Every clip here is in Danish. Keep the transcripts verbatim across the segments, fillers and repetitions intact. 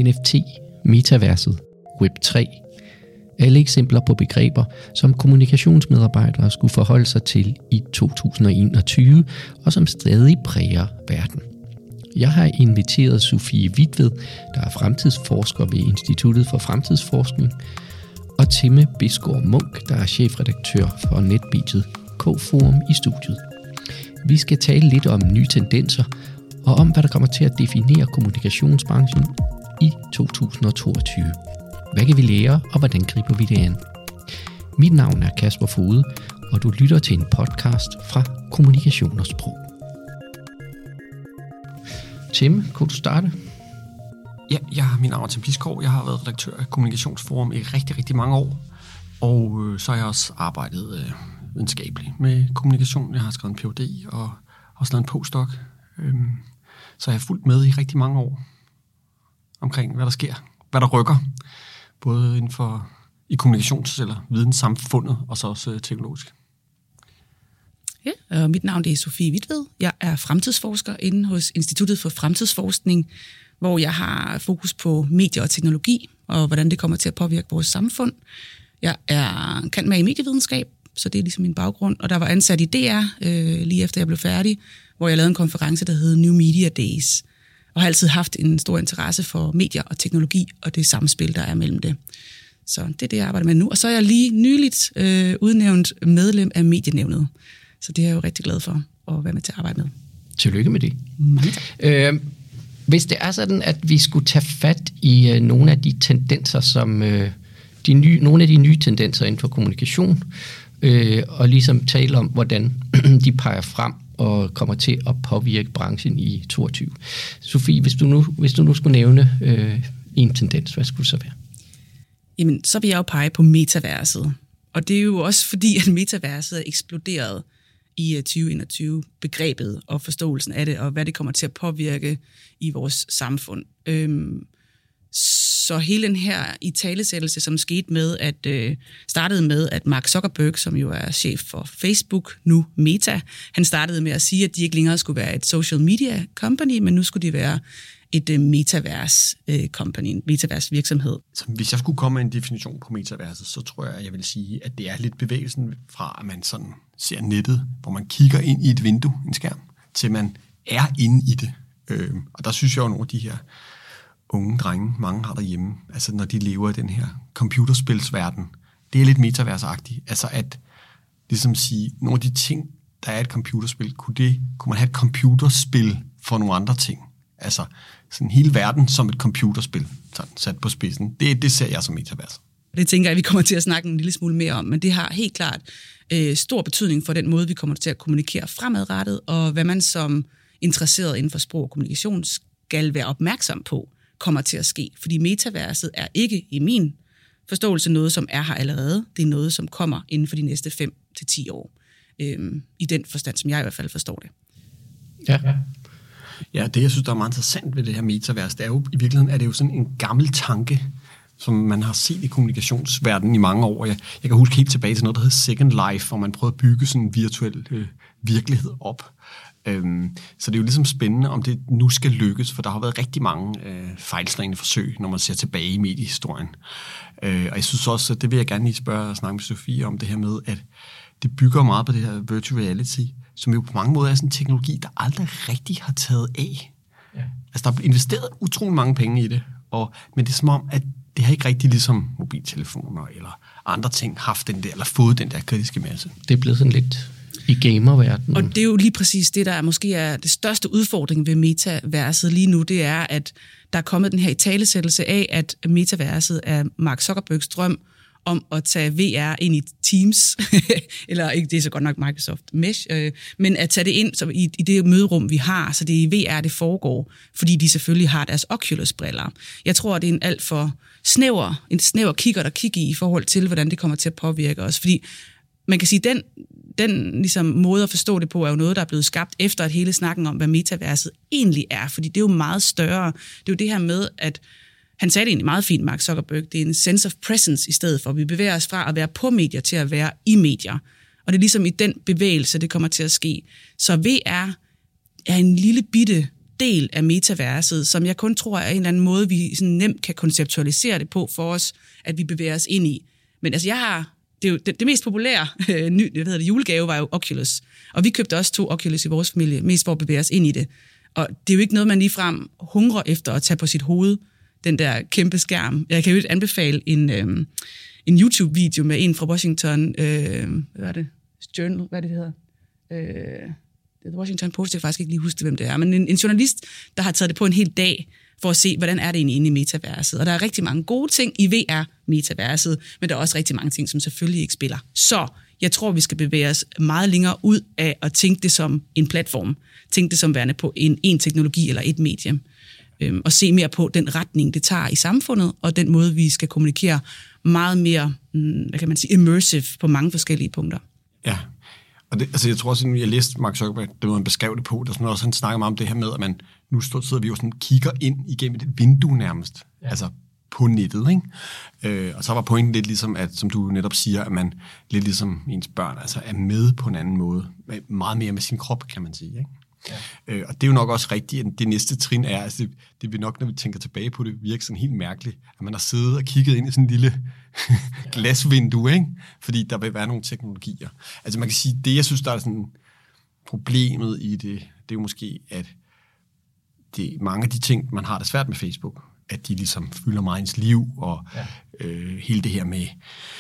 N F T, metaverset, web tre. Alle eksempler på begreber, som kommunikationsmedarbejdere skulle forholde sig til i to tusind og enogtyve, og som stadig præger verden. Jeg har inviteret Sofie Hvitved, der er fremtidsforsker ved Instituttet for Fremtidsforskning, og Timme Bisgaard Munk, der er chefredaktør for netmediet K-Forum i studiet. Vi skal tale lidt om nye tendenser, og om hvad der kommer til at definere kommunikationsbranchen i to tusind og toogtyve. Hvad kan vi lære, og hvordan griber vi det an? Mit navn er Kasper Fode, og du lytter til en podcast fra Kommunikation og Sprog. Tim, kunne du starte? Ja, jeg har min navn er Tim Bisgaard. Jeg har været redaktør af Kommunikationsforum i rigtig, rigtig mange år. Og øh, så har jeg også arbejdet øh, videnskabeligt med kommunikation. Jeg har skrevet en P H D og også lavet en postdoc. Øhm, så jeg har fulgt med i rigtig mange år omkring, hvad der sker, hvad der rykker. Både inden for i kommunikations- eller videnssamfundet, og så også øh, teknologisk. Ja, og mit navn det er Sofie Hvitved. Jeg er fremtidsforsker inde hos Instituttet for Fremtidsforskning, hvor jeg har fokus på medier og teknologi, og hvordan det kommer til at påvirke vores samfund. Jeg er kendt med i medievidenskab, så det er ligesom min baggrund. Og der var ansat i D R, øh, lige efter jeg blev færdig, hvor jeg lavede en konference, der hed New Media Days. Og har altid haft en stor interesse for medier og teknologi, og det samspil, der er mellem det. Så det er det, jeg arbejder med nu. Og så er jeg lige nyligt øh, udnævnt medlem af Medienævnet. Så det er jeg jo rigtig glad for at være med til at arbejde med. Tillykke med det. Mange tak. Øh, hvis det er sådan, at vi skulle tage fat i øh, nogle af de tendenser, som øh, de nye, nogle af de nye tendenser inden for kommunikation, øh, og ligesom tale om, hvordan de peger frem og kommer til at påvirke branchen i toogtyve. Sofie, hvis du nu, hvis du nu skulle nævne øh, en tendens, hvad skulle det så være? Jamen, så vil jeg jo pege på metaverset. Og det er jo også fordi, at metaverset er eksploderet i tyve enogtyve, begrebet og forståelsen af det, og hvad det kommer til at påvirke i vores samfund. Øhm, så hele den her italesættelse, som skete med, at øh, startede med, at Mark Zuckerberg, som jo er chef for Facebook, nu Meta, han startede med at sige, at de ikke længere skulle være et social media company, men nu skulle de være et uh, metaverse uh, company, en metaverse virksomhed. Så hvis jeg skulle komme med en definition på metaverset, så tror jeg, jeg vil sige, at det er lidt bevægelsen fra, at man sådan ser nettet, hvor man kigger ind i et vindue, en skærm, til man er inde i det. Øhm, og der synes jeg jo, nogle af de her unge drenge, mange har derhjemme, altså når de lever i den her computerspilsverden, det er lidt metaversagtigt. Altså at ligesom sige, nogle af de ting, der er et computerspil, kunne, det, kunne man have et computerspil for nogle andre ting? Altså sådan hele verden som et computerspil, sådan sat på spidsen. Det, det ser jeg som metavers. Det tænker jeg, vi kommer til at snakke en lille smule mere om, men det har helt klart øh, stor betydning for den måde, vi kommer til at kommunikere fremadrettet, og hvad man som interesseret inden for sprog og kommunikation skal være opmærksom på, kommer til at ske. Fordi metaverset er ikke i min forståelse noget, som er her allerede. Det er noget, som kommer inden for de næste fem til ti år. Øh, I den forstand, som jeg i hvert fald forstår det. Ja, ja. Ja, det jeg synes, der er meget interessant ved det her metavers, det er jo i virkeligheden er det jo sådan en gammel tanke, som man har set i kommunikationsverdenen i mange år. Jeg, jeg kan huske helt tilbage til noget, der hedder Second Life, hvor man prøvede at bygge sådan en virtuel øh, virkelighed op. Øhm, så det er jo ligesom spændende, om det nu skal lykkes, for der har været rigtig mange øh, fejlslagne forsøg, når man ser tilbage i mediehistorien. Øh, og jeg synes også, at det vil jeg gerne lige spørge og snakke med Sofie om det her med, at det bygger meget på det her virtual reality, som jo på mange måder er sådan en teknologi, der aldrig rigtig har taget af. Ja. Altså, der er investeret utrolig mange penge i det, og, men det er som om, at det har ikke rigtig ligesom mobiltelefoner eller andre ting haft den der, eller fået den der kritiske masse. Det er blevet sådan lidt i gamerverdenen. Og det er jo lige præcis det, der måske er det største udfordring ved metaverset lige nu, det er, at der er kommet den her italesættelse af, at metaverset er Mark Zuckerbergs drøm om at tage V R ind i Teams, eller ikke, det er så godt nok Microsoft Mesh, øh, men at tage det ind så i, i det møderum, vi har, så det er i V R, det foregår, fordi de selvfølgelig har deres Oculus-briller. Jeg tror, det er en alt for snæver, en snæver kigger der kigge i, i forhold til, hvordan det kommer til at påvirke os, fordi man kan sige, den, den ligesom, måde at forstå det på, er jo noget, der er blevet skabt efter at hele snakken om, hvad metaverset egentlig er, fordi det er jo meget større. Det er jo det her med, at han sagde det egentlig meget fint, Mark Zuckerberg, det er en sense of presence i stedet for. Vi bevæger os fra at være på medier til at være i medier. Og det er ligesom i den bevægelse, det kommer til at ske. Så V R er en lille bitte del af metaverset, som jeg kun tror er en eller anden måde, vi sådan nemt kan konceptualisere det på for os, at vi bevæger os ind i. Men altså, jeg har... Det, er jo, det, det mest populære øh, ny, jeg ved det, julegave var jo Oculus. Og vi købte også to Oculus i vores familie, mest for at bevæge os ind i det. Og det er jo ikke noget, man ligefrem hungrer efter at tage på sit hoved, den der kæmpe skærm. Jeg kan jo ikke anbefale en, øh, en YouTube-video med en fra Washington, øh, hvad er det? Journal, hvad er det, det hedder? Øh, det er Washington Post, jeg kan faktisk ikke lige huske, hvem det er. Men en, en journalist, der har taget det på en hel dag, for at se, hvordan er det egentlig inde i metaverset. Og der er rigtig mange gode ting i V R-metaverset, men der er også rigtig mange ting, som selvfølgelig ikke spiller. Så jeg tror, vi skal bevæge os meget længere ud af at tænke det som en platform. Tænke det som værende på en, en teknologi eller et medium. Øhm, og se mere på den retning, det tager i samfundet, og den måde, vi skal kommunikere meget mere, hvad kan man sige, immersive på mange forskellige punkter. Ja, og det, altså jeg tror også, at jeg læste Mark Zuckerberg, det var han beskrev det på, der sådan også han snakker meget om det her med, at man nu sidder vi jo sådan kigger ind igennem et vindue nærmest, ja. Altså på nettet, ikke? Øh, og så var pointen lidt ligesom, at som du netop siger, at man lidt ligesom ens børn, altså er med på en anden måde, meget mere med sin krop, kan man sige, ikke? Ja. Øh, og det er jo nok også rigtigt, at det næste trin er, altså det, det vil nok, når vi tænker tilbage på det, virke sådan helt mærkeligt, at man har siddet og kigget ind i sådan en lille glasvindue, ikke? Fordi der vil være nogle teknologier. Altså man kan sige, det jeg synes, der er sådan problemet i det, det er jo måske, at det, mange af de ting, man har det svært med Facebook, at de ligesom fylder meget ens liv, og ja. øh, hele det her med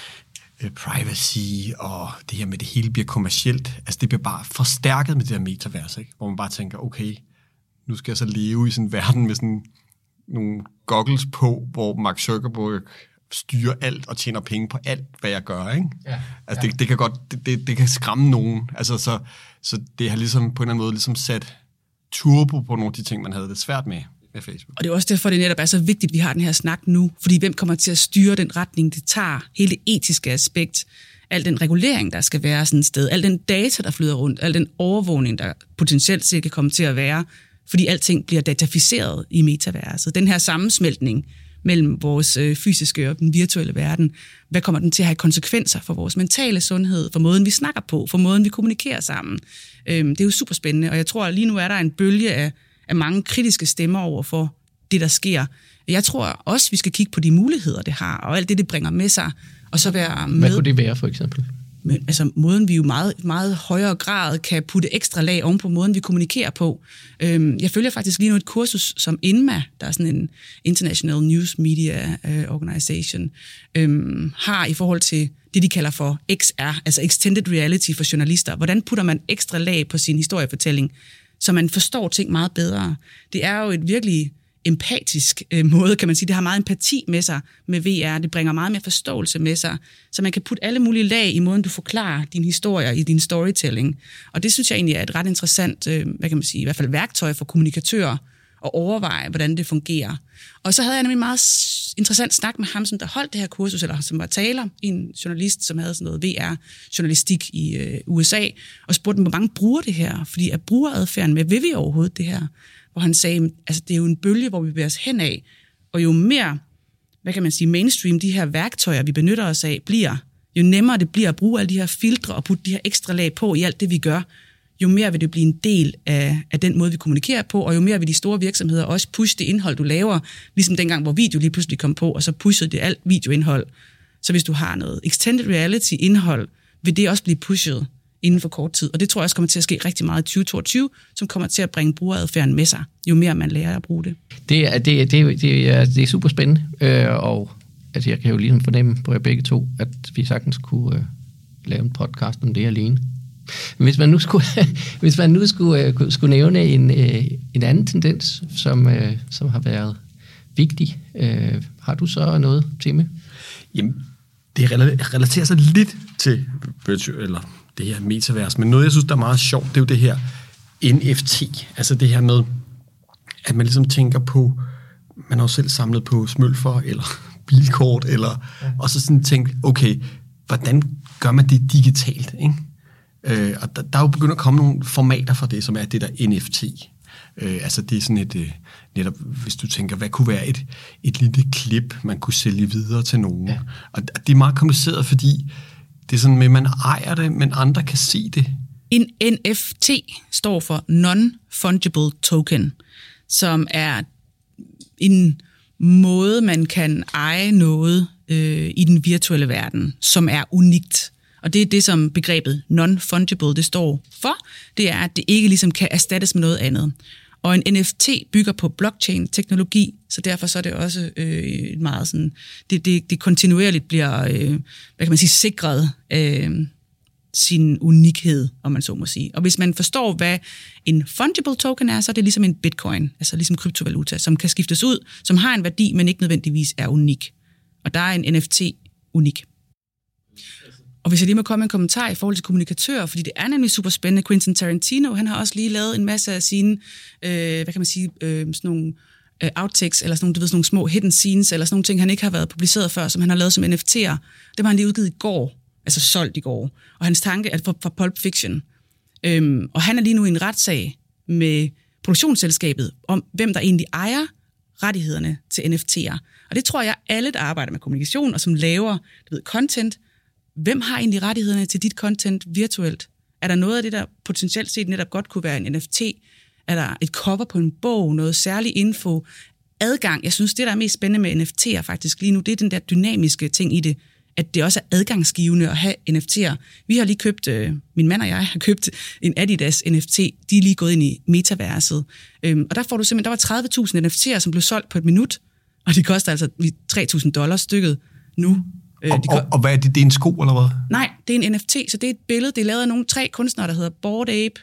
øh, privacy, og det her med det hele bliver kommercielt, altså det bliver bare forstærket med det her metavers, ikke? Hvor man bare tænker, okay, nu skal jeg så leve i sådan en verden med sådan nogle goggles på, hvor Mark Zuckerberg styrer alt og tjener penge på alt, hvad jeg gør, ikke? Ja. Altså ja. det, det kan godt, det, det, det kan skræmme nogen, altså så, så det har ligesom på en eller anden måde ligesom sat turbo på nogle af de ting, man havde det svært med med Facebook. Og det er også derfor, det netop er så vigtigt, at vi har den her snak nu, fordi hvem kommer til at styre den retning, det tager, hele det etiske aspekt, al den regulering, der skal være sådan et sted, al den data, der flyder rundt, al den overvågning, der potentielt set kan komme til at være, fordi alting bliver dataficeret i metaverset. Den her sammensmeltning mellem vores øh, fysiske og den virtuelle verden, hvad kommer den til at have konsekvenser for vores mentale sundhed, for måden, vi snakker på, for måden, vi kommunikerer sammen. Øhm, det er jo super spændende, og jeg tror, at lige nu er der en bølge af, af mange kritiske stemmer over for det, der sker. Jeg tror også, vi skal kigge på de muligheder, det har, og alt det, det bringer med sig, og så være med. Hvad kunne det være, for eksempel? Men, altså måden, vi jo meget, meget højere grad kan putte ekstra lag oven på måden, vi kommunikerer på. Øhm, jeg følger faktisk lige nu et kursus som I N M A, der er sådan en International News Media uh, Organization, øhm, har i forhold til det, de kalder for X R, altså Extended Reality for journalister. Hvordan putter man ekstra lag på sin historiefortælling, så man forstår ting meget bedre? Det er jo et virkelig empatisk øh, måde, kan man sige. Det har meget empati med sig med V R. Det bringer meget mere forståelse med sig, så man kan putte alle mulige lag i måden, du forklarer dine historier i din storytelling. Og det synes jeg egentlig er et ret interessant, øh, hvad kan man sige, i hvert fald værktøj for kommunikatører at overveje, hvordan det fungerer. Og så havde jeg nemlig en meget interessant snak med ham, som der holdt det her kursus, eller som var taler, en journalist, som havde sådan noget V R-journalistik i øh, U S A, og spurgte dem, hvor mange bruger det her? Fordi er brugeradfærden med, vil vi overhovedet det her? Hvor han sagde, altså det er jo en bølge, hvor vi bevæger os hen af, og jo mere, hvad kan man sige, mainstream de her værktøjer, vi benytter os af, bliver, jo nemmere det bliver at bruge alle de her filtre og putte de her ekstra lag på i alt det, vi gør, jo mere vil det blive en del af, af den måde, vi kommunikerer på, og jo mere vil de store virksomheder også pushe det indhold, du laver, ligesom dengang, hvor video lige pludselig kom på, og så pushede det alt videoindhold. Så hvis du har noget extended reality-indhold, vil det også blive pushet inden for kort tid. Og det tror jeg også kommer til at ske rigtig meget i tyve toogtyve, som kommer til at bringe brugeradfærden med sig, jo mere man lærer at bruge det. Det er, det, det, det er, det er super spændende, øh, og altså, jeg kan jo ligesom fornemme på jer begge to, at vi sagtens kunne øh, lave en podcast om det alene. Hvis man nu skulle, hvis man nu skulle, uh, skulle nævne en, uh, en anden tendens, som, uh, som har været vigtig, uh, har du så noget til med? Jamen, det relaterer sig lidt til virtual, eller det her metavers, men noget, jeg synes, der er meget sjovt, det er jo det her N F T, altså det her med, at man ligesom tænker på, man har jo selv samlet på smølfer, eller bilkort, eller, ja. Og så sådan tænkt, okay, hvordan gør man det digitalt, ikke? Øh, og der, der er jo begyndt at komme nogle formater for det, som er det der N F T. Øh, altså det er sådan et, øh, netop hvis du tænker, hvad kunne være et, et lille klip, man kunne sælge videre til nogen. Ja. Og det er meget kompliceret, fordi det er sådan med, at man ejer det, men andre kan se det. En N F T står for Non-Fungible Token, som er en måde, man kan eje noget øh, i den virtuelle verden, som er unikt. Og det er det, som begrebet non-fungible det står for. Det er, at det ikke ligesom kan erstattes med noget andet. Og en N F T bygger på blockchain-teknologi, så derfor så er det også øh, meget sådan, det, det, det kontinuerligt bliver, øh, hvad kan man sige, sikret øh, sin unikhed, om man så må sige. Og hvis man forstår, hvad en fungible token er, så er det ligesom en bitcoin, altså ligesom kryptovaluta, som kan skiftes ud, som har en værdi, men ikke nødvendigvis er unik. Og der er en N F T unik. Og hvis jeg lige må komme med en kommentar i forhold til kommunikatører, fordi det er nemlig super spændende. Quentin Tarantino, han har også lige lavet en masse af sine, øh, hvad kan man sige, øh, sådan nogle øh, outtakes, eller sådan nogle, du ved, sådan nogle små hidden scenes, eller sådan nogle ting, han ikke har været publiceret før, som han har lavet som N F T'er. Det var han lige udgivet i går, altså solgt i går. Og hans tanke er for, for Pulp Fiction. Øhm, og han er lige nu i en retssag med produktionsselskabet om, hvem der egentlig ejer rettighederne til N F T'er. Og det tror jeg, alle, der arbejder med kommunikation og som laver du ved, content, hvem har egentlig rettighederne til dit content virtuelt? Er der noget af det, der potentielt set netop godt kunne være en N F T? Er der et cover på en bog, noget særlig info? Adgang, jeg synes, det der er mest spændende med N F T'er faktisk lige nu, det er den der dynamiske ting i det, at det også er adgangsgivende at have N F T'er. Vi har lige købt, øh, min mand og jeg har købt en Adidas N F T, de er lige gået ind i metaverset. Øhm, og der får du simpelthen, der var tredive tusind N F T'er, som blev solgt på et minut, og de koster altså tre tusind dollars stykket nu. Og, de og, og hvad er det? Det er en sko, eller hvad? Nej, det er en N F T, så det er et billede. Det er lavet af nogle tre kunstnere, der hedder Bored Ape.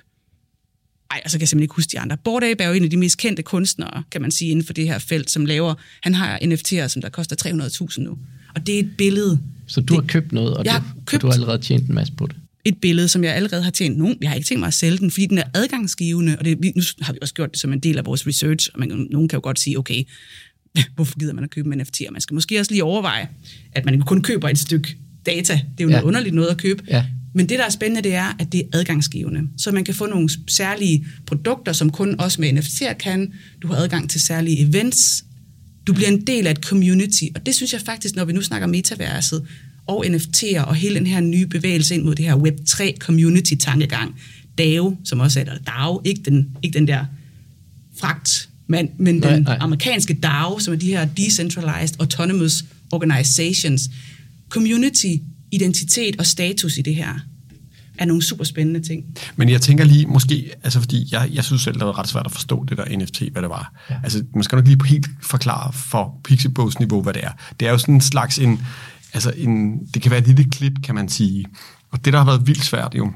Ej, altså kan jeg simpelthen ikke huske de andre. Bored Ape er jo en af de mest kendte kunstnere, kan man sige, inden for det her felt, som laver... Han har N F T'er, som der koster tre hundrede tusind nu. Og det er et billede... Så du det, har købt noget, og, du, købt og du har allerede tjent en masse på det? Et billede, som jeg allerede har tjent nogen. Jeg har ikke tænkt mig at sælge den, fordi den er adgangsgivende, og det, nu har vi også gjort det som en del af vores research, og man, nogen kan jo godt sige, okay, hvorfor gider man at købe en N F T? Og man skal måske også lige overveje, at man kun køber et stykke data. Det er jo ja. noget underligt noget at købe. Ja. Men det, der er spændende, det er, at det er adgangsgivende. Så man kan få nogle særlige produkter, som kun også med N F T'er kan. Du har adgang til særlige events. Du bliver en del af et community. Og det synes jeg faktisk, når vi nu snakker metaverset og N F T'er og hele den her nye bevægelse ind mod det her web tre community-tankegang. D A O, som også er der. D A O, ikke den, ikke den der fragt, men, men nej, den nej. amerikanske D A O, som er de her Decentralized Autonomous Organizations. Community, identitet og status i det her er nogle super spændende ting. Men jeg tænker lige, måske, altså fordi jeg, jeg synes selv, det var ret svært at forstå det der N F T, hvad det var. Ja. Altså, man skal nok lige helt forklare for Pixelbogs-niveau, hvad det er. Det er jo sådan en slags en, altså en, det kan være et lille klip, kan man sige. Og det, der har været vildt svært jo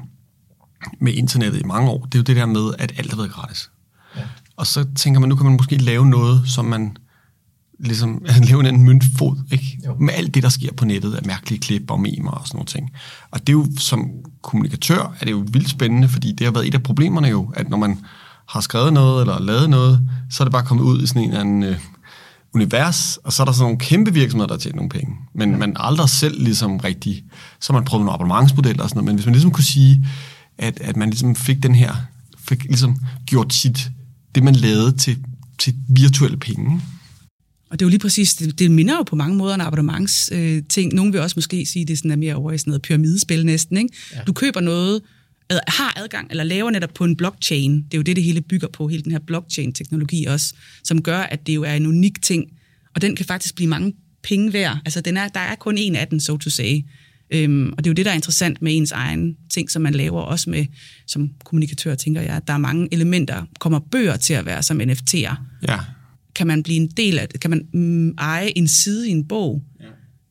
med internettet i mange år, det er jo det der med, at alt har været gratis. Ja. Og så tænker man, nu kan man måske lave noget, som man ligesom lave en møntfod, ikke? Med alt det, der sker på nettet af mærkelige klip og memer og sådan nogle ting. Og det er jo, som kommunikatør, er det jo vildt spændende, fordi det har været et af problemerne jo, at når man har skrevet noget eller lavet noget, så er det bare kommet ud i sådan en eller anden øh, univers, og så er der sådan nogle kæmpe virksomheder, der tjener nogle penge. Men ja. man aldrig selv ligesom rigtig, så har man prøvet nogle abonnementsmodeller og sådan noget, men hvis man ligesom kunne sige, at, at man ligesom fik den her, fik ligesom gjort sit, det man lavede til, til virtuelle penge. Og det er jo lige præcis, det, det minder jo på mange måder en abonnements øh, ting. Nogle vil også måske sige, at det sådan er mere over i sådan noget pyramidespil næsten, ikke? Ja. Du køber noget, ad, har adgang, eller laver netop på en blockchain. Det er jo det, det hele bygger på, hele den her blockchain-teknologi også, som gør, at det jo er en unik ting, og den kan faktisk blive mange penge værd. Altså, den er, der er kun en af den, so to say. Øhm, og det er jo det, der er interessant med ens egen ting, som man laver, også med, som kommunikatør, tænker jeg, at der er mange elementer, kommer bøger til at være som N F T'er. Ja. Kan man blive en del af det? Kan man mm, eje en side i en bog? Ja.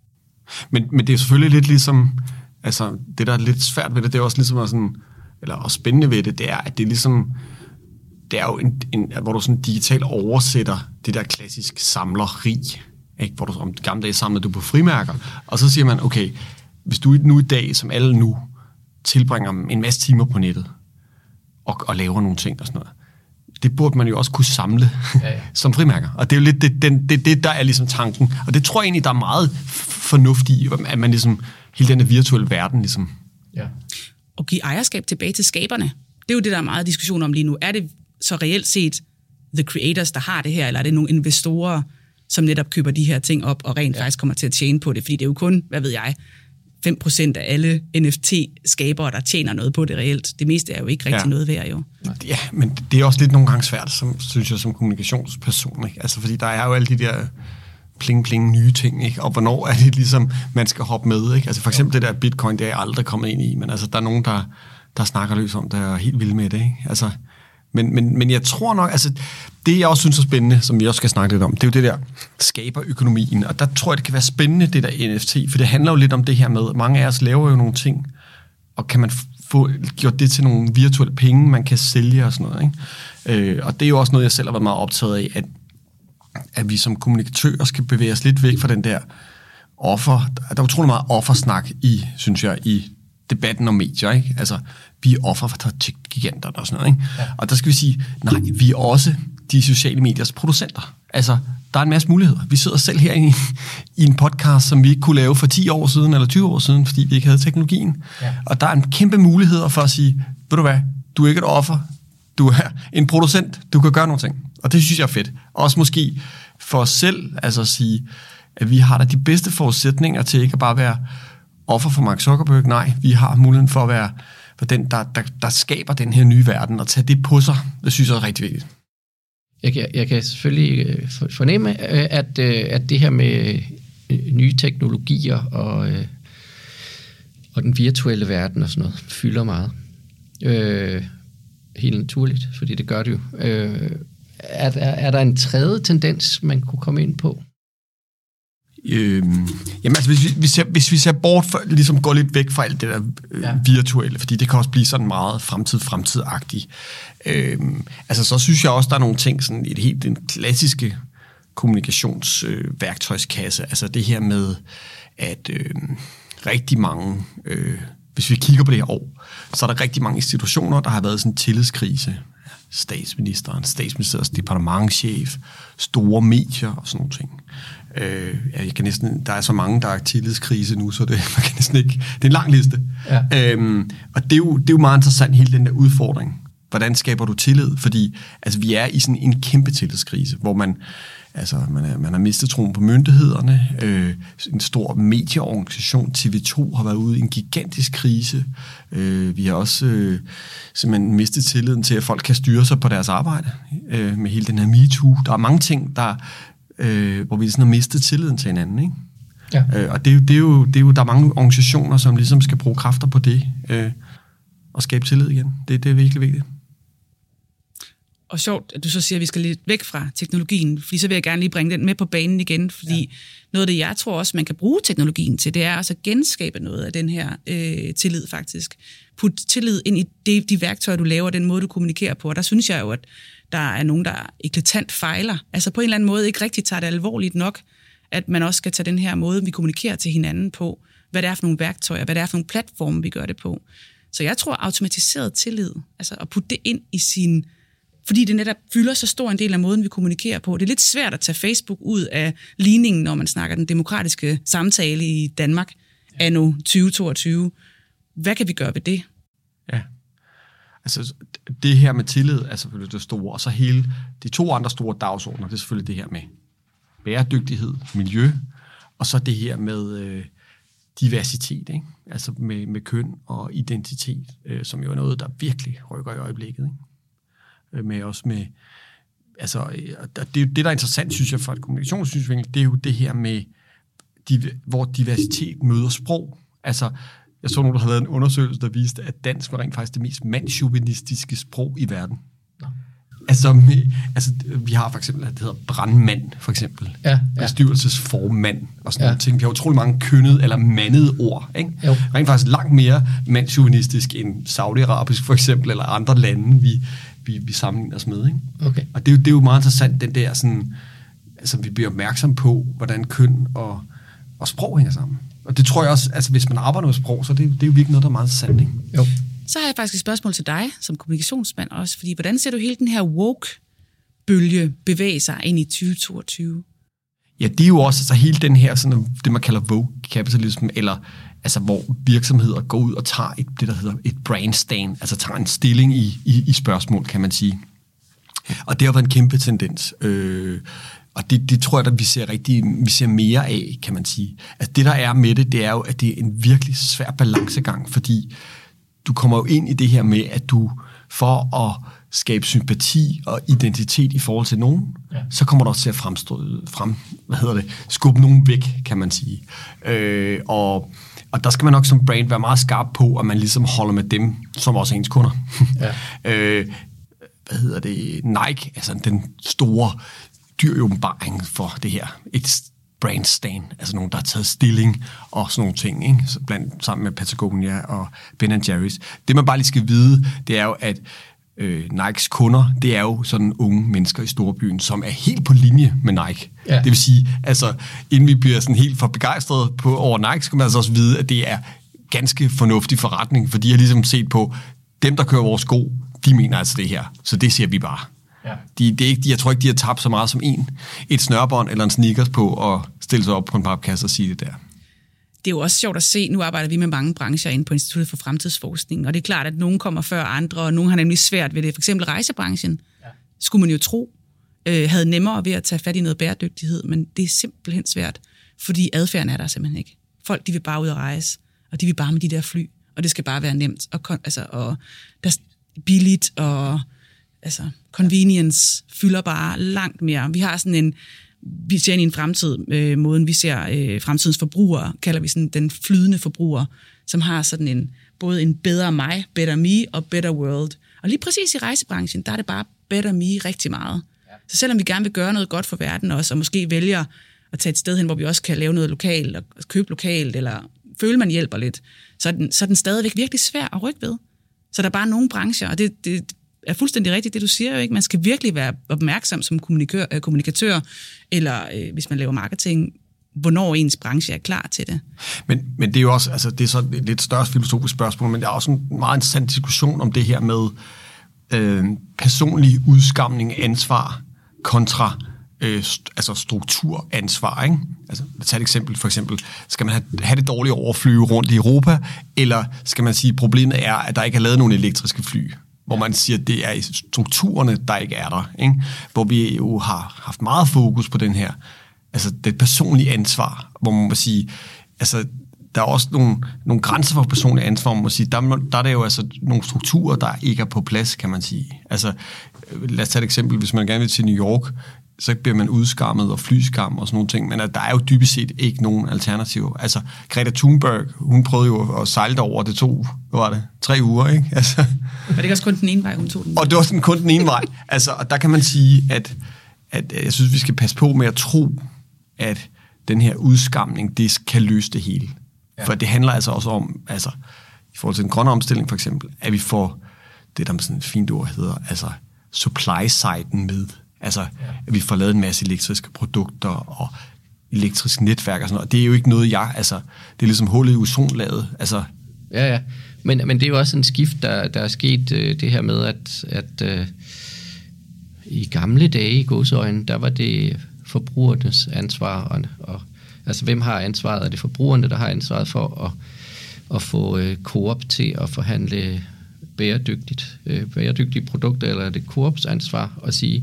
Men, men det er selvfølgelig lidt ligesom, altså det der er lidt svært ved det, det er også ligesom sådan, eller også spændende ved det, det er, at det er ligesom, det er jo en, en hvor du sådan digitalt oversætter det der klassisk samlerrig, ikke? Hvor du om gamle dage samlede du på frimærker, og så siger man, okay, hvis du nu i dag, som alle nu, tilbringer en masse timer på nettet, og, og laver nogle ting og sådan noget, det burde man jo også kunne samle ja, ja. som frimærker. Og det er jo lidt det, det, det, det, der er ligesom tanken. Og det tror jeg egentlig, der er meget fornuft i, at man ligesom, hele den virtuelle verden ligesom... Ja. Og give ejerskab tilbage til skaberne. Det er jo det, der er meget diskussion om lige nu. Er det så reelt set the creators, der har det her, eller er det nogle investorer, som netop køber de her ting op, og rent ja. faktisk kommer til at tjene på det? Fordi det er jo kun, hvad ved jeg, fem procent af alle N F T-skabere, der tjener noget på det reelt. Det meste er jo ikke rigtig ja. noget værd, jo. Ja, men det er også lidt nogle gange svært, som, synes jeg, som kommunikationsperson. Ikke? Altså, fordi der er jo alle de der pling-pling nye ting, ikke? Og hvornår er det ligesom, man skal hoppe med, ikke? Altså for eksempel det der bitcoin, det er jeg aldrig kommet ind i, men altså, der er nogen, der, der snakker løs om det, og er helt vilde med det, ikke? Altså, men, men, men jeg tror nok, altså, det jeg også synes er spændende, som vi også skal snakke lidt om, det er jo det der skaberøkonomien, og der tror jeg, det kan være spændende, det der N F T, for det handler jo lidt om det her med, mange af os laver jo nogle ting, og kan man få gjort det til nogle virtuelle penge, man kan sælge og sådan noget, ikke? Øh, og det er jo også noget, jeg selv har været meget optaget af, at at vi som kommunikatører skal bevæge os lidt væk fra den der offer. Der er utrolig meget offersnak i, synes jeg, i debatten om medier, ikke? Altså, vi er offer for tech-giganterne og sådan noget, ikke? Ja. Og der skal vi sige, nej, vi er også de sociale mediers producenter. Altså, der er en masse muligheder. Vi sidder selv her i, i en podcast, som vi ikke kunne lave for ti år siden eller tyve år siden, fordi vi ikke havde teknologien. Ja. Og der er en kæmpe mulighed for at sige, ved du hvad, du er ikke et offer, du er en producent, du kan gøre nogle ting. Og det synes jeg er fedt. Også måske for os selv, altså at sige, at vi har da de bedste forudsætninger til ikke at bare være offer for Mark Zuckerberg. Nej, vi har muligheden for at være for den, der, der, der skaber den her nye verden, og tage det på sig. Det synes jeg er rigtig vigtigt. Jeg kan, jeg kan selvfølgelig fornemme, at, at det her med nye teknologier og, og den virtuelle verden og sådan noget fylder meget. Øh, helt naturligt, fordi det gør det jo. Øh, er, er, er der en tredje tendens, man kunne komme ind på? Øhm, jamen altså, hvis vi, hvis, jeg, hvis vi ser bort for, ligesom går lidt væk fra alt det der øh, ja. virtuelle, fordi det kan også blive sådan meget fremtid-fremtid-agtigt. Øhm, altså, så synes jeg også, der er nogle ting, sådan i det helt den klassiske kommunikationsværktøjskasse, øh, altså det her med, at øh, rigtig mange, øh, hvis vi kigger på det her år, så er der rigtig mange institutioner, der har været sådan en tillidskrise. Statsministeren, statsministeriets departementschef, store medier og sådan nogle ting. Øh, jeg kan næsten, der er så mange, der er tillidskrise nu, så det, man kan næsten ikke, det er en lang liste. Ja. Øhm, og det er, jo, det er jo meget interessant, hele den der udfordring. Hvordan skaber du tillid? Fordi altså, vi er i sådan en kæmpe tillidskrise, hvor man, altså, man, er, man har mistet troen på myndighederne. Øh, en stor medieorganisation, T V to, har været ude i en gigantisk krise. Øh, vi har også øh, simpelthen mistet tilliden til, at folk kan styre sig på deres arbejde øh, med hele den her MeToo. Der er mange ting, der Øh, hvor vi sådan har mistet tilliden til hinanden, ikke? Ja. Øh, og det er, jo, det, er jo, det er jo, der er mange organisationer, som ligesom skal bruge kræfter på det, øh, og skabe tillid igen. Det, det er virkelig vigtigt. Og sjovt, at du så siger, at vi skal lidt væk fra teknologien, fordi så vil jeg gerne lige bringe den med på banen igen, fordi ja. noget af det, jeg tror også, man kan bruge teknologien til, det er altså at genskabe noget af den her øh, tillid faktisk. Put tillid ind i de, de værktøjer, du laver, den måde, du kommunikerer på, og der synes jeg jo, at der er nogen, der eklatant fejler, altså på en eller anden måde ikke rigtig tager det alvorligt nok, at man også skal tage den her måde, vi kommunikerer til hinanden på, hvad det er for nogle værktøjer, hvad det er for nogle platforme, vi gør det på. Så jeg tror, automatiseret tillid, altså at putte det ind i sin, fordi det netop fylder så stor en del af måden, vi kommunikerer på. Det er lidt svært at tage Facebook ud af ligningen, når man snakker den demokratiske samtale i Danmark anno tyve toogtyve. Hvad kan vi gøre ved det? Ja. Altså, det her med tillid er selvfølgelig det store, og så hele de to andre store dagsordner, det er selvfølgelig det her med bæredygtighed, miljø, og så det her med øh, diversitet, ikke? Altså med, med køn og identitet, øh, som jo er noget, der virkelig rykker i øjeblikket, ikke? Øh, med også med, altså, øh, det, det der er interessant, synes jeg, fra et kommunikationssynsvinkel, det er jo det her med, de, hvor diversitet møder sprog, altså. Jeg så nogen, der havde lavet en undersøgelse, der viste, at dansk var rent faktisk det mest mandschauvinistiske sprog i verden. Ja. Altså, med, altså, vi har for eksempel, det hedder brandmand, for eksempel. Ja, ja. Bestyrelsesformand og sådan ja. noget ting. Vi har utrolig mange kønnede eller mandede ord. Ikke? Rent faktisk langt mere mandschauvinistisk end Saudi-Arabisk, for eksempel, eller andre lande, vi, vi, vi sammenligner os med. Ikke? Okay. Og det er, jo, det er jo meget interessant, den der sådan, altså, vi bliver opmærksom på, hvordan køn og, og sprog hænger sammen. Og det tror jeg også, altså hvis man arbejder med sprog, så det, det er jo virkelig noget, der er meget sandt, ikke? Jo. Så har jeg faktisk et spørgsmål til dig, som kommunikationsmand også, fordi hvordan ser du hele den her woke-bølge bevæge sig ind i tyve toogtyve? Ja, det er jo også altså hele den her, sådan, det man kalder woke-kapitalism, eller altså hvor virksomheder går ud og tager et, det, der hedder et brand stand, altså tager en stilling i, i, i spørgsmål, kan man sige. Og det har været en kæmpe tendens. Øh, og og det, det tror jeg, at vi ser rigtig, vi ser mere af, kan man sige. Altså det, der er med det, det er jo, at det er en virkelig svær balancegang, fordi du kommer jo ind i det her med, at du for at skabe sympati og identitet i forhold til nogen, ja. så kommer du også til at fremstå, frem, hvad hedder det, skubbe nogen væk, kan man sige. Øh, og, og der skal man nok som brand være meget skarp på, at man ligesom holder med dem, som også er ens kunder. Ja. øh, hvad hedder det? Nike, altså den store dyr åbenbaring for det her. Et brand stand, altså nogen, der har taget stilling og sådan nogle ting, ikke? Så blandt sammen med Patagonia og Ben and Jerry's. Det man bare lige skal vide, det er jo, at øh, Nikes kunder, det er jo sådan unge mennesker i storbyen, som er helt på linje med Nike. Ja. Det vil sige, altså inden vi bliver sådan helt for begejstrede på over Nike, skal man altså også vide, at det er ganske fornuftig forretning, for de har ligesom set på, dem der kører vores sko, de mener altså det her. Så det siger vi bare. Ja. De, det er ikke, de, jeg tror ikke, de har tabt så meget som en. Et snørbånd eller en sneakers på at stille sig op på en papkasse og sige det der. Det er jo også sjovt at se. Nu arbejder vi med mange brancher inde på Instituttet for Fremtidsforskning, og det er klart, at nogen kommer før andre, og nogen har nemlig svært ved det. For eksempel rejsebranchen, ja. skulle man jo tro, øh, havde nemmere ved at tage fat i noget bæredygtighed, men det er simpelthen svært, fordi adfærden er der simpelthen ikke. Folk, de vil bare ud og rejse, og de vil bare med de der fly, og det skal bare være nemt, og, altså, og der er billigt, og altså, convenience fylder bare langt mere. Vi har sådan en, vi ser ind i en fremtid, øh, måden vi ser øh, fremtidens forbrugere, kalder vi sådan den flydende forbruger, som har sådan en, både en bedre mig, better me og better world. Og lige præcis i rejsebranchen, der er det bare better me rigtig meget. Ja. Så selvom vi gerne vil gøre noget godt for verden også, og måske vælger at tage et sted hen, hvor vi også kan lave noget lokalt, og købe lokalt, eller føle, man hjælper lidt, så er den, så er den stadigvæk virkelig svær at rykke ved. Så der er bare nogle brancher, og det, det er fuldstændig rigtigt, det du siger jo ikke. Man skal virkelig være opmærksom som kommunikatør, øh, kommunikatør eller øh, hvis man laver marketing, hvornår ens branche er klar til det. Men, men det er jo også, altså det er så et lidt større filosofisk spørgsmål, men der er også en meget interessant diskussion om det her med øh, personlig udskamning, ansvar kontra øh, st- altså strukturansvar, ikke? Altså, tag et eksempel, for eksempel, skal man have, have det dårligt over at flyve rundt i Europa, eller skal man sige, problemet er, at der ikke er lavet nogen elektriske fly? Hvor man siger, at det er strukturerne, der ikke er der, ikke? Hvor vi jo har haft meget fokus på den her, altså det personlige ansvar, hvor man må sige, altså der er også nogle, nogle grænser for personligt ansvar, hvor man må sige, der, der er der jo altså nogle strukturer, der ikke er på plads, kan man sige. Altså lad os tage et eksempel, hvis man gerne vil til New York, så bliver man udskammet og flyskam og sådan nogle ting, men der er jo dybest set ikke nogen alternativer. Altså, Greta Thunberg, hun prøvede jo at sejle over, det tog, hvad var det, tre uger, ikke? Altså, var det ikke også kun den ene vej, hun tog den? Og det var sådan kun den ene vej. Altså, og der kan man sige, at, at jeg synes, vi skal passe på med at tro, at den her udskamning, det kan løse det hele. Ja. For det handler altså også om, altså, i forhold til den grønne omstilling for eksempel, at vi får det, der med sådan et fint ord hedder, altså supply-siden med. Altså, ja. At vi får lavet en masse elektriske produkter og elektrisk netværk og sådan noget. Det er jo ikke noget, jeg, altså, det er ligesom hullet i ozonlaget. Altså. Ja, ja. Men, men det er jo også en skift, der, der er sket, øh, det her med, at, at øh, i gamle dage i godsøjne, der var det forbrugernes ansvar. Og, og, altså, hvem har ansvaret? Er det forbrugerne, der har ansvaret for at, at få øh, Coop til at forhandle bæredygtigt, øh, bæredygtige produkter, eller er det Coops ansvar at sige,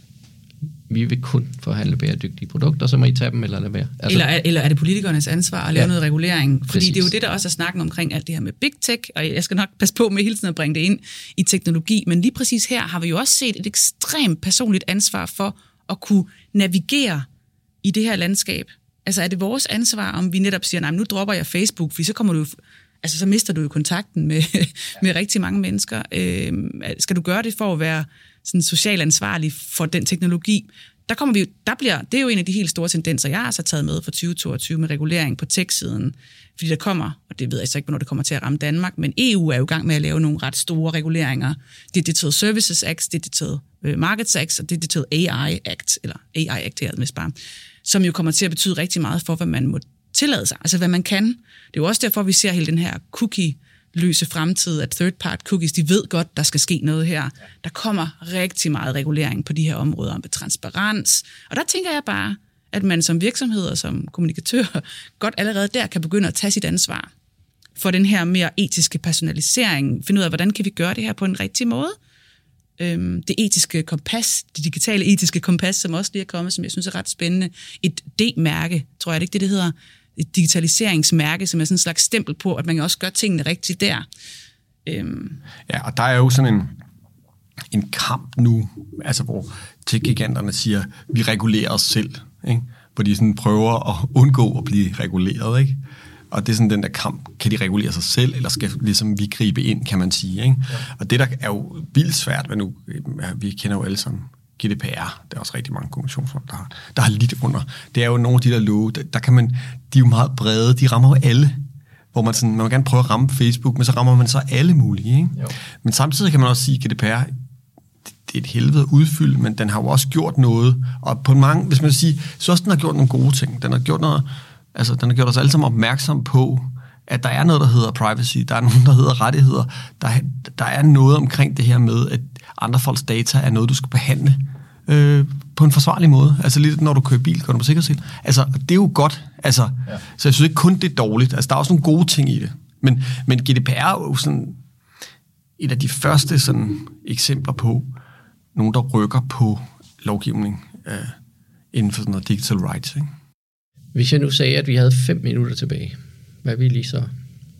vi vil kun forhandle bæredygtige produkter, så må I tage dem eller lade være. Altså, eller, er, eller er det politikernes ansvar at lave ja, noget regulering? Fordi præcis. Det er jo det, der også er snakken omkring alt det her med big tech, og jeg skal nok passe på med hele tiden at bringe det ind i teknologi, men lige præcis her har vi jo også set et ekstremt personligt ansvar for at kunne navigere i det her landskab. Altså er det vores ansvar, om vi netop siger, nej, nu dropper jeg Facebook, fordi så kommer du altså så mister du jo kontakten med, ja. med rigtig mange mennesker. Øh, skal du gøre det for at være sådan socialt ansvarlig for den teknologi? Der kommer vi, der bliver, det er jo en af de helt store tendenser, jeg har så taget med for tyve toogtyve med regulering på tech-siden. Fordi der kommer, og det ved jeg så ikke, hvornår det kommer til at ramme Danmark, men E U er jo i gang med at lave nogle ret store reguleringer. Digital Services Act, Digital Markets Act og Digital A I Act, eller A I Act her med spar, som jo kommer til at betyde rigtig meget for, hvad man må tillade sig, altså hvad man kan. Det er jo også derfor, vi ser hele den her cookie-løse fremtid, at third-part cookies, de ved godt, der skal ske noget her. Der kommer rigtig meget regulering på de her områder med transparens, og der tænker jeg bare, at man som virksomhed og som kommunikatør godt allerede der kan begynde at tage sit ansvar for den her mere etiske personalisering, finde ud af, hvordan kan vi gøre det her på en rigtig måde, øhm, det etiske kompas, det digitale etiske kompas, som også lige er kommet, som jeg synes er ret spændende. Et D-mærke, tror jeg det ikke det, det hedder. Et digitaliseringsmærke, som er sådan en slags stempel på, at man kan også gøre tingene rigtigt der. Øhm. Ja, og der er jo sådan en, en kamp nu, altså hvor tech-giganterne siger, vi regulerer os selv, ikke? Hvor de sådan prøver at undgå at blive reguleret, ikke? Og det er sådan den der kamp, kan de regulere sig selv, eller skal ligesom vi gribe ind, kan man sige, ikke? Ja. Og det der er jo vildt svært, men nu, vi kender jo alle sammen G D P R, der er også rigtig mange kommissionsfolk, der har, der har lidt under. Det er jo nogle af de der love, der, der kan man, de er jo meget brede, de rammer jo alle, hvor man sådan, man vil gerne prøve at ramme Facebook, men så rammer man så alle mulige, ikke? Men samtidig kan man også sige, at G D P R, det er et helvede at udfylde, men den har jo også gjort noget, og på mange, hvis man vil sige, så også den har gjort nogle gode ting. Den har gjort noget, altså den har gjort os alle sammen opmærksom på, at der er noget, der hedder privacy, der er noget, der hedder rettigheder, der, der er noget omkring det her med, at andre folks data er noget, du skal behandle øh, på en forsvarlig måde. Altså lidt, når du kører bil, går du på sikkerhedssel. Altså, det er jo godt. Altså, ja. Så jeg synes ikke kun, det er dårligt. Altså, der er også nogle gode ting i det. Men, men G D P R er jo sådan et af de første sådan, eksempler på nogen, der rykker på lovgivning øh, inden for sådan noget digital rights, ikke? Hvis jeg nu sagde, at vi havde fem minutter tilbage, hvad vil I lige så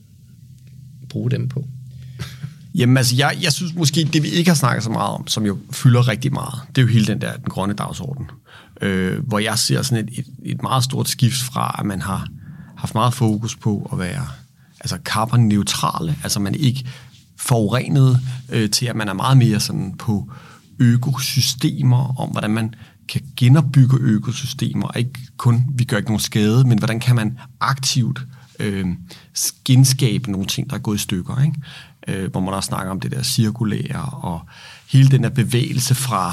bruge dem på? Jamen altså, jeg, jeg synes måske, det vi ikke har snakket så meget om, som jo fylder rigtig meget, det er jo hele den der, den grønne dagsorden. Øh, hvor jeg ser sådan et, et, et meget stort skift fra, at man har haft meget fokus på at være altså carbon-neutrale, altså man ikke forurenet, øh, til at man er meget mere sådan på økosystemer, om hvordan man kan genopbygge økosystemer, ikke kun, vi gør ikke nogen skade, men hvordan kan man aktivt øh, genskabe nogle ting, der er gået i stykker, ikke? Øh, hvor man også snakker om det der cirkulære, og hele den der bevægelse fra,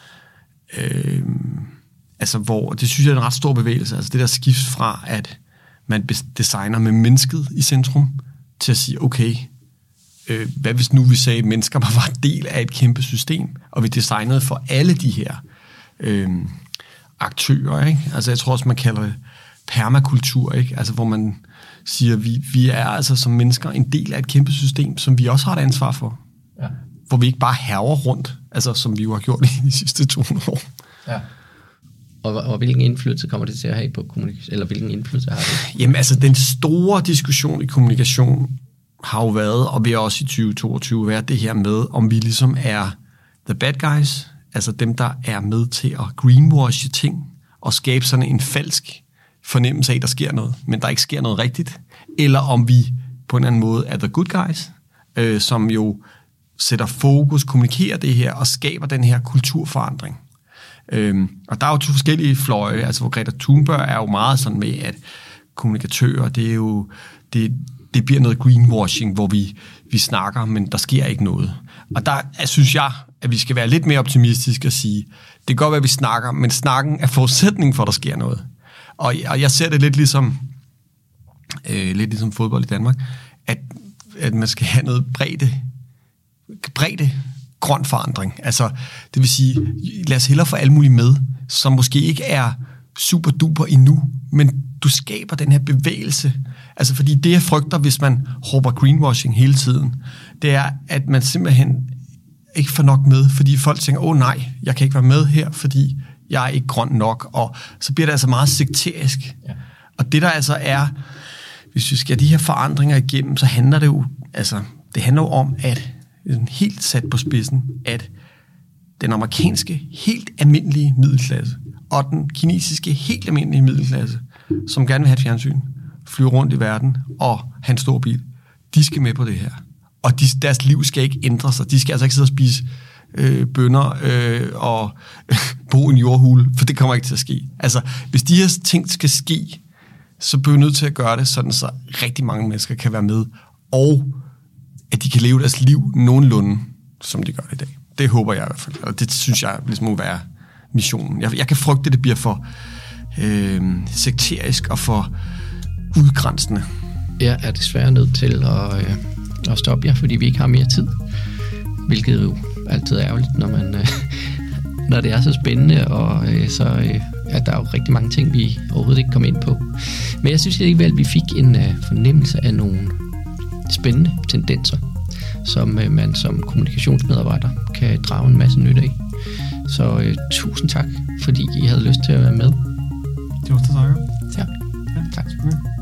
øh, altså hvor, det synes jeg er en ret stor bevægelse, altså det der skift fra, at man designer med mennesket i centrum, til at sige, okay, øh, hvad hvis nu vi sagde, at mennesker bare var en del af et kæmpe system, og vi designede for alle de her øh, aktører, ikke? Altså jeg tror også, man kalder det permakultur, ikke? Altså hvor man siger, vi, vi er altså som mennesker en del af et kæmpe system, som vi også har et ansvar for. Ja. Hvor vi ikke bare hærger rundt, altså som vi jo har gjort i de sidste to hundrede år. Ja. Og, og hvilken indflydelse kommer det til at have på kommunikation? Eller hvilken indflydelse har det? Jamen altså, den store diskussion i kommunikation har jo været, og vil også i tyve toogtyve være det her med, om vi ligesom er the bad guys, altså dem, der er med til at greenwashe ting, og skabe sådan en falsk fornemmelse af, at der sker noget, men der ikke sker noget rigtigt, eller om vi på en anden måde er the good guys, øh, som jo sætter fokus, kommunikerer det her, og skaber den her kulturforandring. Øhm, og der er jo to forskellige fløje, altså hvor Greta Thunberg er jo meget sådan med, at kommunikatører, det er jo, det, det bliver noget greenwashing, hvor vi, vi snakker, men der sker ikke noget. Og der synes jeg, at vi skal være lidt mere optimistiske og sige, det kan godt være, at vi snakker, men snakken er forudsætning for, at der sker noget. Og, og jeg ser det lidt ligesom, øh, lidt ligesom fodbold i Danmark, at, at man skal have noget bredde, bredde grøn forandring. Altså, det vil sige, lad os hellere få alle mulige med, som måske ikke er super duper endnu, men du skaber den her bevægelse. Altså, fordi det, jeg frygter, hvis man hopper greenwashing hele tiden, det er, at man simpelthen ikke får nok med, fordi folk tænker, åh nej, jeg kan ikke være med her, fordi jeg er ikke grøn nok, og så bliver det altså meget sekterisk. Ja. Og det der altså er, hvis vi skal have de her forandringer igennem, så handler det jo, altså, det handler jo om, at helt sat på spidsen, at den amerikanske helt almindelige middelklasse, og den kinesiske helt almindelige middelklasse, som gerne vil have et fjernsyn, flyve rundt i verden og have en stor bil, de skal med på det her. Og de, deres liv skal ikke ændre sig. De skal altså ikke sidde og spise øh, bønner øh, og øh, bo i en jordhule, for det kommer ikke til at ske. Altså, hvis de her ting skal ske, så bliver vi nødt til at gøre det sådan, så rigtig mange mennesker kan være med, og at de kan leve deres liv nogenlunde, som de gør i dag. Det håber jeg i hvert fald. Og det synes jeg ligesom må være missionen. Jeg, jeg kan frygte, at det bliver for øh, sekterisk og for udgrænsende. Jeg er desværre nødt til at, øh, at stoppe jer, fordi vi ikke har mere tid. Hvilket jo altid er ærgerligt, når, man, øh, når det er så spændende, og øh, så øh, er der jo rigtig mange ting, vi overhovedet ikke kom ind på. Men jeg synes alligevel, at vi fik en øh, fornemmelse af nogle spændende tendenser, som øh, man som kommunikationsmedarbejder kan drage en masse nyt af. Så øh, tusind tak, fordi I havde lyst til at være med. Det var så tak. Ja, ja tak.